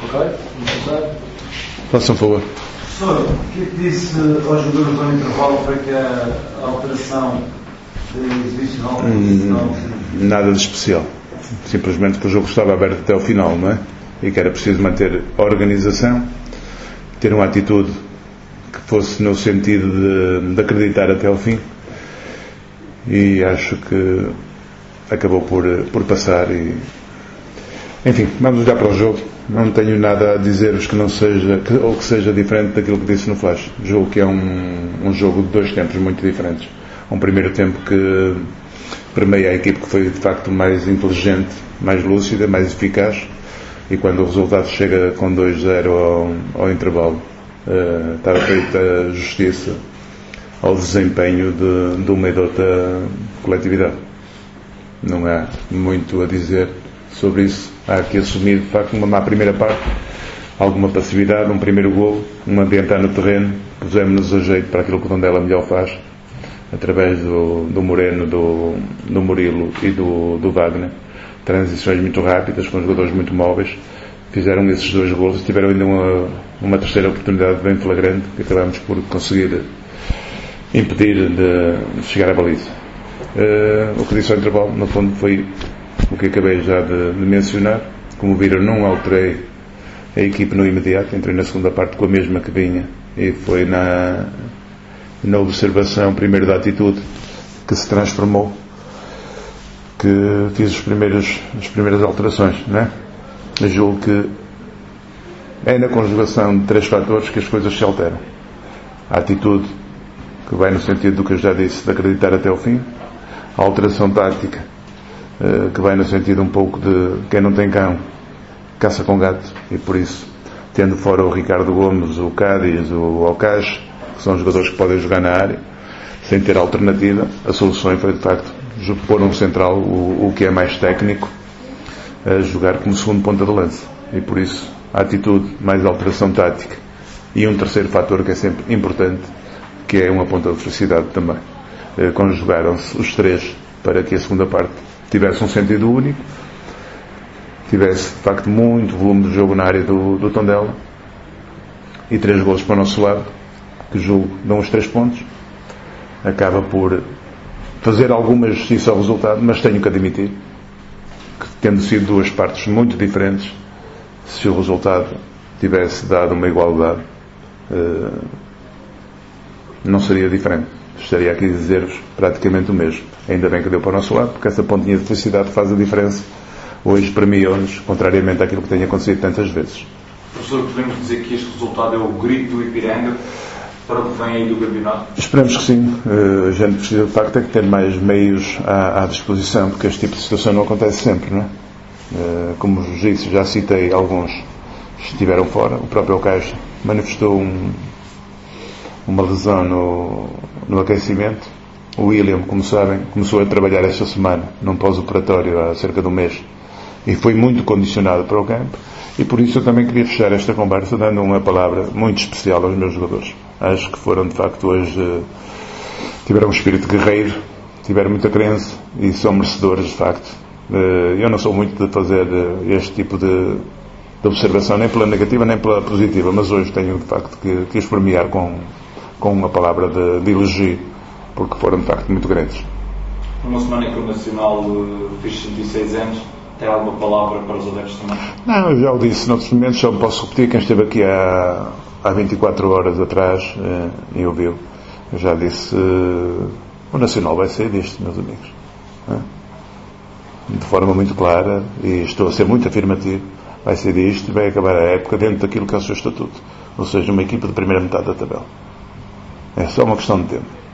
Ok, muito bem. Façam favor. Professor, o que é que disse aos jogadores ao intervalo para que a alteração de exibicional Nada de especial. Simplesmente que o jogo estava aberto até ao final, não é? E que era preciso manter a organização, ter uma atitude que fosse no sentido de acreditar até ao fim. E acho que acabou por passar. E enfim, vamos olhar para o jogo. Não tenho nada a dizer-vos que não seja, ou que seja diferente daquilo que disse no Flash. O jogo que é um jogo de dois tempos muito diferentes. Um primeiro tempo que permeia a equipe que foi de facto mais inteligente, mais lúcida, mais eficaz, e quando o resultado chega com 2-0 ao intervalo, está feita justiça ao desempenho de uma e de outra coletividade. Não há muito a dizer sobre isso. Há que assumir de facto uma má primeira parte, alguma passividade, um primeiro golo, um ambientar no terreno, pusemos-nos a jeito para aquilo que o Tondela melhor faz, através do Moreno, do Murilo e do Wagner. Transições muito rápidas, com jogadores muito móveis, fizeram esses dois golos. Tiveram ainda uma terceira oportunidade bem flagrante, que acabámos por conseguir impedir de chegar à baliza. O que disse ao intervalo, no fundo, foi o que acabei já de mencionar. Como viram, não alterei a equipe no imediato, entrei na segunda parte com a mesma que vinha, e foi na observação primeiro da atitude que se transformou, que fiz as primeiras alterações, não é? Eu julgo que é na conjugação de três fatores que as coisas se alteram: a atitude, que vai no sentido do que eu já disse, de acreditar até ao fim; a alteração tática, que vai no sentido um pouco de quem não tem cão caça com gato, e por isso, tendo fora o Ricardo Gomes, o Cádiz, o Alcage, que são jogadores que podem jogar na área sem ter alternativa, a solução foi de facto pôr um central, o que é mais técnico, a jogar como segundo ponta de lança. E por isso a atitude mais a alteração tática, e um terceiro fator que é sempre importante, que é uma ponta de felicidade também. Conjugaram-se os três para que a segunda parte tivesse um sentido único, tivesse de facto muito volume de jogo na área do Tondela, e 3 golos para o nosso lado, que julgo dão os 3 pontos. Acaba por fazer alguma justiça ao resultado, mas tenho que admitir que, tendo sido duas partes muito diferentes, se o resultado tivesse dado uma igualdade, não seria diferente. Estaria aqui a dizer-vos praticamente o mesmo. Ainda bem que deu para o nosso lado, porque essa pontinha de felicidade faz a diferença. Hoje premiou-nos, contrariamente àquilo que tem acontecido tantas vezes. Professor, podemos dizer que este resultado é o grito do Ipiranga para o que vem aí do campeonato? Esperemos que sim. A gente precisa de facto é que ter mais meios à disposição, porque este tipo de situação não acontece sempre, não é? Como vos disse, já citei alguns que estiveram fora. O próprio Alcaixa manifestou uma lesão no aquecimento. O William, como sabem, começou a trabalhar esta semana num pós-operatório há cerca de um mês, e foi muito condicionado para o campo. E por isso eu também queria fechar esta conversa dando uma palavra muito especial aos meus jogadores. Acho que foram de facto hoje, tiveram um espírito guerreiro, tiveram muita crença e são merecedores de facto. Eu não sou muito de fazer este tipo de observação, nem pela negativa nem pela positiva, mas hoje tenho de facto que os premiar com uma palavra de elogio, porque foram de facto muito grandes. Numa semana em que o Nacional fez 106 anos, tem alguma palavra para os adeptos também? Não, eu já o disse noutros momentos, só posso repetir. Quem esteve aqui há 24 horas atrás e ouviu, eu já disse, o Nacional vai sair disto, meus amigos. De forma muito clara, e estou a ser muito afirmativo, vai sair disto e vai acabar a época dentro daquilo que é o seu estatuto, ou seja, uma equipa de primeira metade da tabela. É só uma questão de tempo.